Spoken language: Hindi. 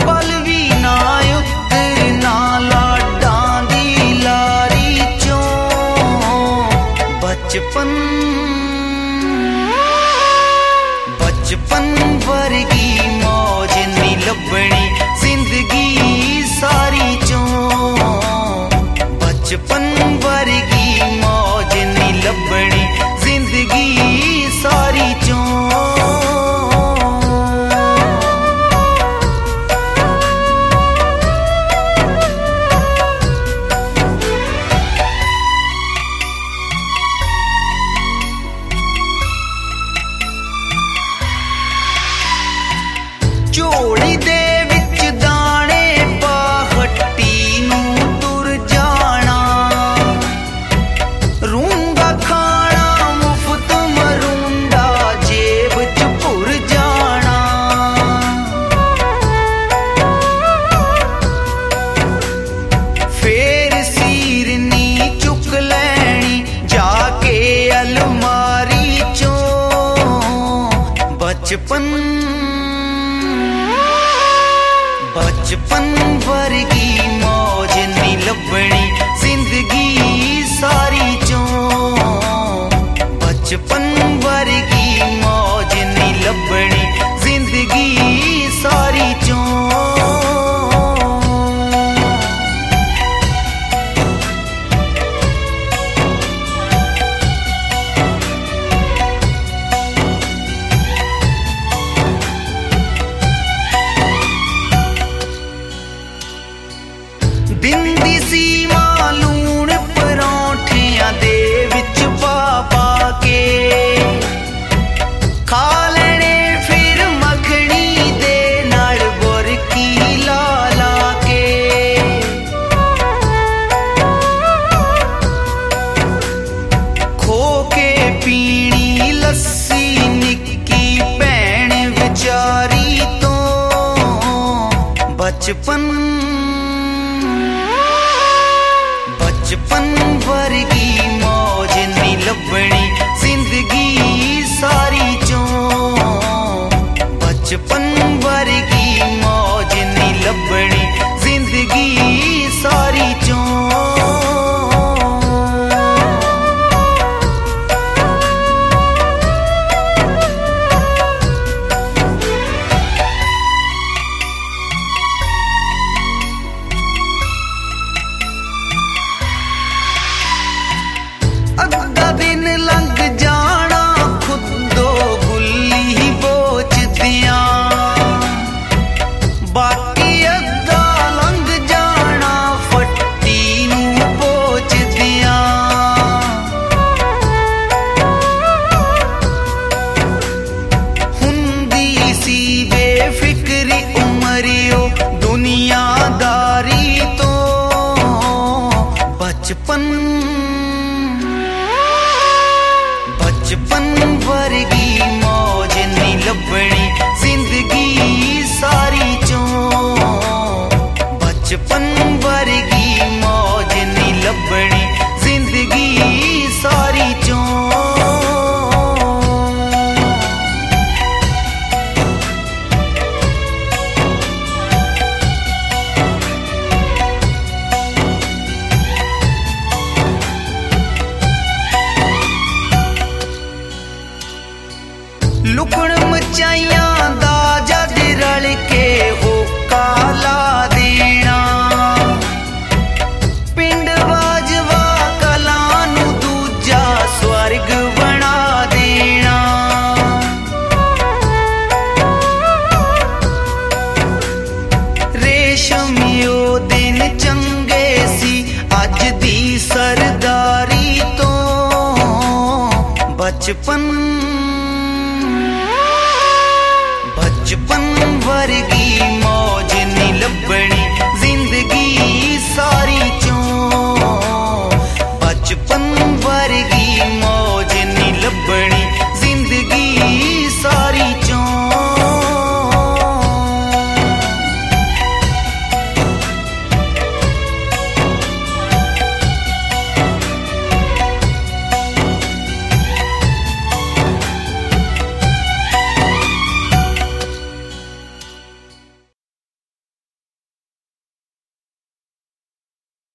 पल भी ना उतरना लाडां दी लारी चों बचपन वर्गी मौज नी लभनी जिंदगी सारी चों बचपन वर्गी मौज नी लभनी जिंदगी सारी चों झोली दे विच दाने पा हट्टी नूं तुर जाना रूंगा खाना मुफ्त मरूंदा जेब च भुर जाना फेर सीरनी चुक लैनी जाके अलमारी चों बचपन वर्गी मौज नी लभनी जिंदगी सारी चों बचपन वर्गी मौज नी लभनी जिंदगी सारी चों दिंदी सी मां लूण परौंठियां दे विच पा पा के खा लेने फिर मखनी दे नाल बुरकी ला ला के खो के पीनी लस्सी निक्की भैण विचारी तो बचपन वर्गी मौज नी लभनी जिंदगी सारी चों बचपन वर्गी मौज नी लभनी जिंदगी सारी चों अद्धा दिन लंघ जाना खुदो गुल्ली बोच दियां बाकी अद्धा लंघ जाना फट्टी नूं बोच दियां हुंदी सी बेफिक्री उमरियो दुनियादारी तो बचपन वर्गी मौज नी लभनी जिंदगी सारी चों बचपन वर्गी मौज नी लभनी जिंदगी सारी चों लुकण मचाइयां दा जद रल के हो काला देना पिंड बाजवा कलां नूं दूजा स्वर्ग बना देना रेशमियो दिन चंगे सी अज दी सरदारी तो बचपन